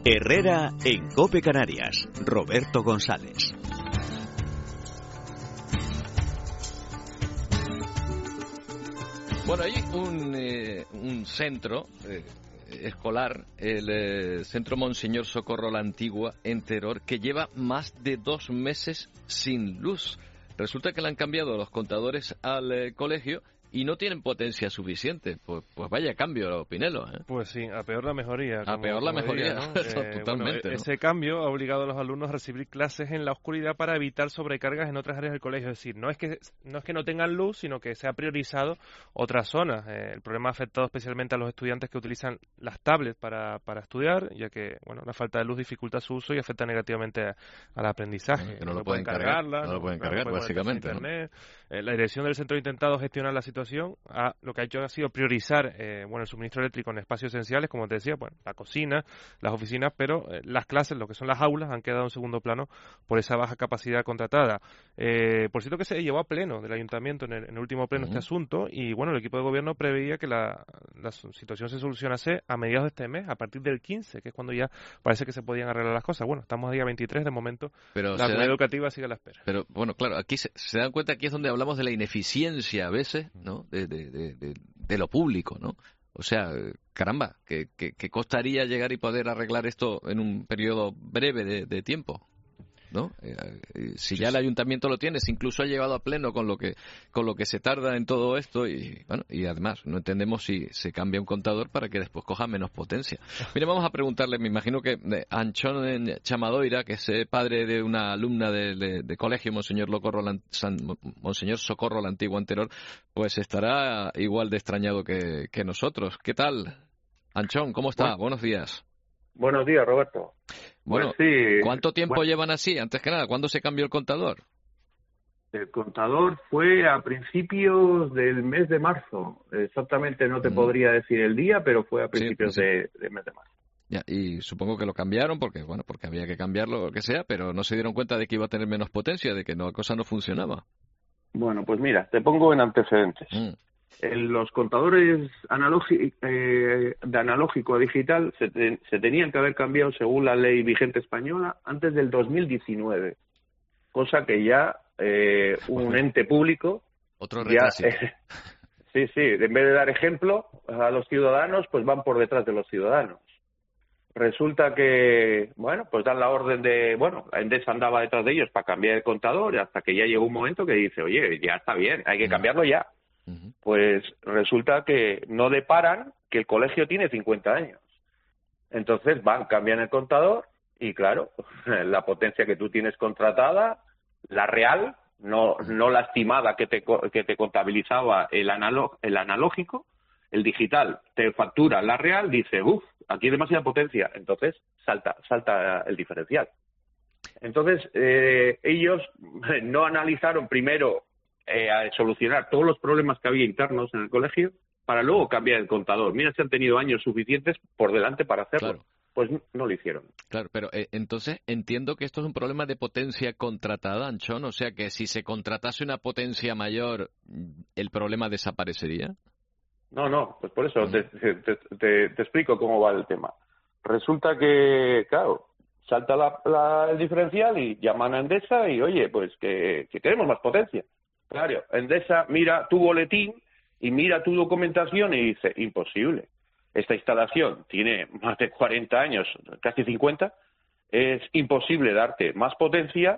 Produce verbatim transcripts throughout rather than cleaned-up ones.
Herrera en COPE Canarias. Roberto González. Bueno, hay un, eh, un centro eh, escolar, el eh, Centro Monseñor Socorro La Antigua en Teror, que lleva más de dos meses sin luz. Resulta que le han cambiado los contadores al eh, colegio y no tienen potencia suficiente. Pues, pues vaya cambio, Pinelo, ¿eh? Pues sí, a peor la mejoría. A peor la mejoría, diría, ¿no? Totalmente. Eh, bueno, ¿no? Ese cambio ha obligado a los alumnos a recibir clases en la oscuridad para evitar sobrecargas en otras áreas del colegio. Es decir, no es que no es que no tengan luz, sino que se ha priorizado otras zonas. Eh, el problema ha afectado especialmente a los estudiantes que utilizan las tablets para, para estudiar, ya que bueno, la falta de luz dificulta su uso y afecta negativamente a, al aprendizaje. Que no, no lo pueden cargar, cargarla, no, no lo pueden cargar, no pueden básicamente. Internet. ¿no? Eh, la dirección del centro ha intentado gestionar la situación. Ha, lo que ha hecho ha sido priorizar eh, bueno, el suministro eléctrico en espacios esenciales, como te decía, bueno, la cocina, las oficinas, pero eh, las clases, lo que son las aulas, han quedado en segundo plano por esa baja capacidad contratada. Eh, por cierto que se llevó a pleno del ayuntamiento en el, en el último pleno uh-huh. este asunto, y bueno, el equipo de gobierno preveía que la, la situación se solucionase a mediados de este mes, a partir del quince, que es cuando ya parece que se podían arreglar las cosas. Bueno, estamos a día veintitrés, de momento pero la comunidad da... educativa sigue a la espera. Pero bueno, claro, aquí se, se dan cuenta, aquí es donde hablamos de la ineficiencia a veces, ¿no? De, de, de, de, de lo público, ¿no? O sea, caramba, ¿qué, qué, qué costaría llegar y poder arreglar esto en un periodo breve de, de tiempo? ¿No? Eh, eh, si ya el ayuntamiento lo tiene, si incluso ha llegado a pleno con lo que con lo que se tarda en todo esto y bueno, y además no entendemos si se cambia un contador para que después coja menos potencia. Mire, vamos a preguntarle, me imagino que eh, Anchón Chamadoira, que es eh, padre de una alumna de, de, de colegio, Monseñor, Locorro, San, Monseñor Socorro La Antigua en Teror, pues estará igual de extrañado que, que nosotros. ¿Qué tal, Anchón? ¿Cómo está? Bueno. Buenos días. Buenos días, Roberto. Bueno, pues sí, ¿cuánto tiempo bueno, llevan así? Antes que nada, ¿cuándo se cambió el contador? El contador fue a principios del mes de marzo. Exactamente no te mm. podría decir el día, pero fue a principios sí, de, del mes de marzo. Ya, y supongo que lo cambiaron porque, bueno, porque había que cambiarlo o lo que sea, pero no se dieron cuenta de que iba a tener menos potencia, de que no, la cosa no funcionaba. Bueno, pues mira, te pongo en antecedentes. Mm. En los contadores analógico, eh, de analógico a digital se, te, se tenían que haber cambiado según la ley vigente española antes del dos mil diecinueve, cosa que ya eh, un ente público otro retraso. Eh, sí, sí, en vez de dar ejemplo a los ciudadanos, pues van por detrás de los ciudadanos. Resulta que, bueno, pues dan la orden de, bueno, Endesa andaba detrás de ellos para cambiar el contador hasta que ya llegó un momento que dice, oye, ya está bien, hay que cambiarlo ya. Uh-huh. Pues resulta que no deparan que el colegio tiene cincuenta años. Entonces van, cambian el contador y claro, la potencia que tú tienes contratada, la real, no no la estimada que te que te contabilizaba el analog, el analógico, el digital te factura la real, dice, uff, aquí hay demasiada potencia, entonces salta salta el diferencial. Entonces eh, ellos no analizaron primero Eh, a solucionar todos los problemas que había internos en el colegio para luego cambiar el contador. Mira si han tenido años suficientes por delante para hacerlo. Claro. Pues no lo hicieron. Claro, pero eh, entonces entiendo que esto es un problema de potencia contratada, Anchón. O sea que si se contratase una potencia mayor, ¿el problema desaparecería? No, no, pues por eso uh-huh. te, te, te, te explico cómo va el tema. Resulta que, claro, salta la, la, el diferencial y llaman a Endesa y, oye, pues que, que queremos más potencia. Claro, Endesa mira tu boletín y mira tu documentación y dice, imposible. Esta instalación tiene más de cuarenta años, casi cincuenta, es imposible darte más potencia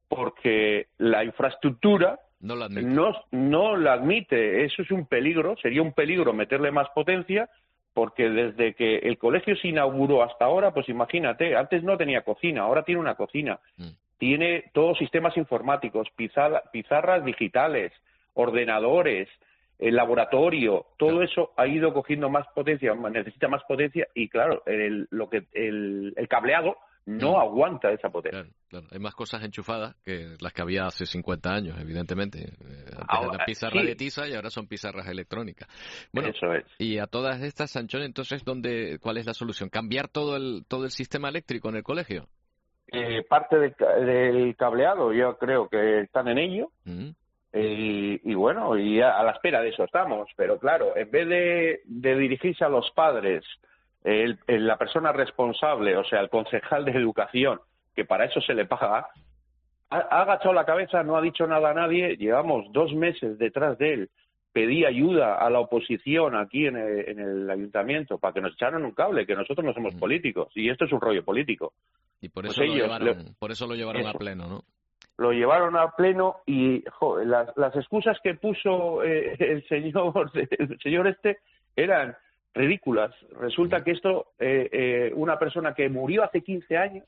porque la infraestructura no la admite. No, no la admite. Eso es un peligro, sería un peligro meterle más potencia porque desde que el colegio se inauguró hasta ahora, pues imagínate, antes no tenía cocina, ahora tiene una cocina. Mm. Tiene todos sistemas informáticos, pizarra, pizarras digitales, ordenadores, el laboratorio, todo claro. Eso ha ido cogiendo más potencia, necesita más potencia y claro, el, lo que el, el cableado no mm. aguanta esa potencia. Claro, claro. Hay más cosas enchufadas que las que había hace cincuenta años, evidentemente. Antes ahora, era pizarra sí. de tiza y ahora son pizarras electrónicas. Bueno, eso es. Y a todas estas, Sanchón, entonces, ¿dónde, ¿cuál es la solución? ¿Cambiar todo el todo el sistema eléctrico en el colegio? Eh, parte del, del cableado, yo creo que están en ello. Mm. Y, y bueno, y a, a la espera de eso estamos. Pero claro, en vez de, de dirigirse a los padres el, el, la persona responsable, o sea, el concejal de educación, que para eso se le paga, ha, ha agachado la cabeza, no ha dicho nada a nadie, llevamos dos meses detrás de él, pedí ayuda a la oposición aquí en el, en el ayuntamiento para que nos echaran un cable, que nosotros no somos políticos, y esto es un rollo político. Y por eso, pues lo, ellos, llevaron, le, por eso lo llevaron eso. a pleno, ¿no? Lo llevaron a pleno y joder, las, las excusas que puso eh, el señor el señor este eran ridículas. Resulta que esto, eh, eh, una persona que murió hace quince años,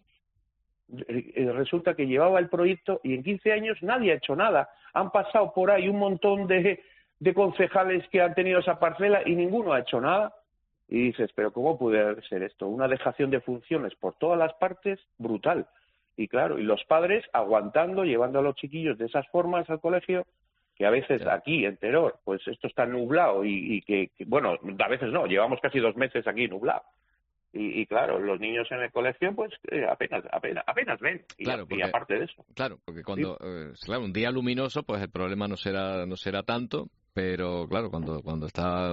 eh, resulta que llevaba el proyecto y en quince años nadie ha hecho nada. Han pasado por ahí un montón de, de concejales que han tenido esa parcela y ninguno ha hecho nada. Y dices, pero ¿cómo puede ser esto? Una dejación de funciones por todas las partes brutal. Y claro, y los padres aguantando, llevando a los chiquillos de esas formas al colegio, que a veces yeah. aquí en Teror, pues esto está nublado y, y que, que, bueno, a veces no, llevamos casi dos meses aquí nublado. Y, y claro, los niños en el colegio, pues eh, apenas, apenas, apenas ven. Y, claro, porque, y aparte de eso. Claro, porque cuando, sí. eh, claro, un día luminoso, pues el problema no será, no será tanto. Pero claro, cuando cuando está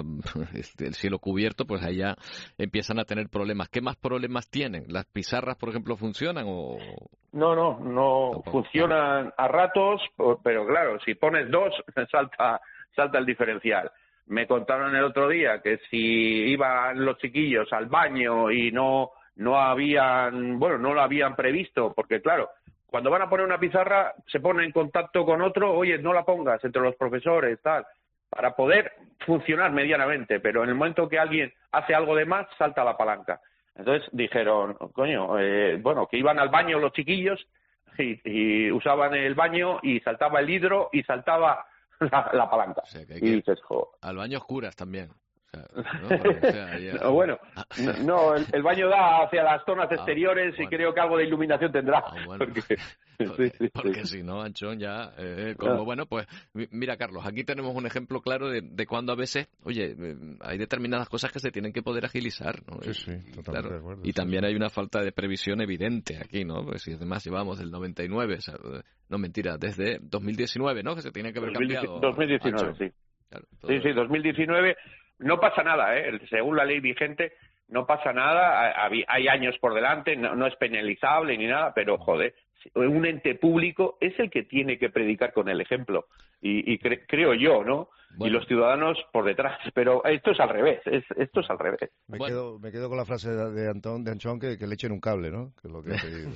el cielo cubierto, pues ahí ya empiezan a tener problemas. ¿Qué más problemas tienen? ¿Las pizarras, por ejemplo, funcionan o...? No, no, no Tampoco. funcionan a ratos, pero claro, si pones dos, salta salta el diferencial. Me contaron el otro día que si iban los chiquillos al baño y no no habían, bueno, no lo habían previsto, porque claro, cuando van a poner una pizarra se pone en contacto con otro, oye, no la pongas entre los profesores, tal, para poder funcionar medianamente, pero en el momento que alguien hace algo de más, salta la palanca. Entonces dijeron, coño, eh, bueno, que iban al baño los chiquillos y, y usaban el baño y saltaba el hidro y saltaba la, la palanca. O sea, que hay y que dices, jo. Al baño oscuras también. O sea, ¿no? Porque, o sea, ya... no, bueno, no, el, el baño da hacia las zonas ah, exteriores bueno. y creo que algo de iluminación tendrá. Ah, bueno. Porque, porque, sí, sí, porque sí. si no, Anchón, ya, eh, como no. bueno, pues mira, Carlos, aquí tenemos un ejemplo claro de, de cuando a veces, oye, hay determinadas cosas que se tienen que poder agilizar, ¿no? Sí, sí, totalmente claro. de acuerdo. Y sí, también sí. hay una falta de previsión evidente aquí, ¿no? Pues si además llevamos del noventa y nueve, o sea, no mentira, desde dos mil diecinueve, ¿no? Que se tiene que haber cambiado. dos mil diecinueve, Anchón. sí. Claro, sí, sí, dos mil diecinueve. No pasa nada, ¿eh? Según la ley vigente, no pasa nada. Hay años por delante, no, no es penalizable ni nada, pero, joder, un ente público es el que tiene que predicar con el ejemplo. Y, y cre creo yo, ¿no? Bueno. Y los ciudadanos por detrás. Pero esto es al revés, es, esto es al revés. Me, bueno. quedo, me quedo con la frase de, de Antón, de Anchón, que, que le echen un cable, ¿no? Que es lo que he pedido.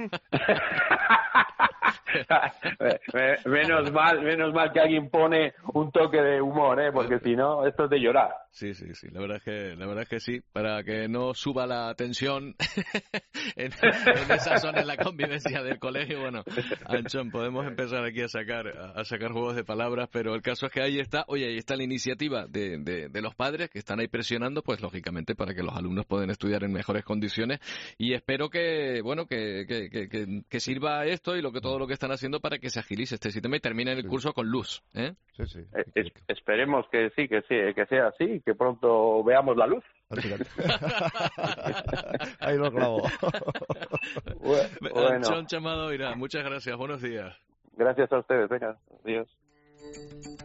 menos mal, menos mal que alguien pone un toque de humor, ¿eh? Porque si no, esto es de llorar. Sí, sí, sí, la verdad es que, la verdad es que sí, para que no suba la tensión en, en esa zona de la convivencia del colegio. Bueno, Anchón, podemos empezar aquí a sacar, a sacar juegos de palabras, pero el caso es que ahí está, oye, ahí está la iniciativa de, de, de los padres que están ahí presionando, pues lógicamente para que los alumnos puedan estudiar en mejores condiciones, y espero que, bueno, que, que, que, que, que sirva esto y lo que todo lo que están haciendo para que se agilice este sistema y termine el curso con luz, ¿eh? Sí, sí. Eh, es, esperemos que sí, que sí, que sea así, que pronto veamos la luz. Ahí lo clavo. Bueno. Anchón Chamadoira, muchas gracias, buenos días. Gracias a ustedes, venga, adiós.